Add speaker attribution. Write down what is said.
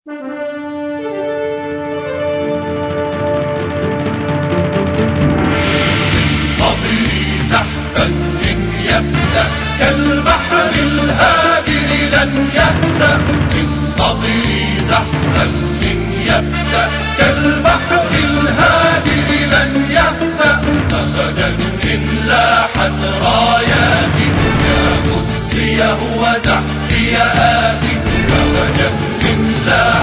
Speaker 1: يبدأ كالبحر الهادر لن يهدأ، انتظري زحفا يبدأ كالبحر الهادر لن يهدأ، أبدا إن لاحت راياتي يا قدسي هو زحفي آتي، أبدا إن لاحت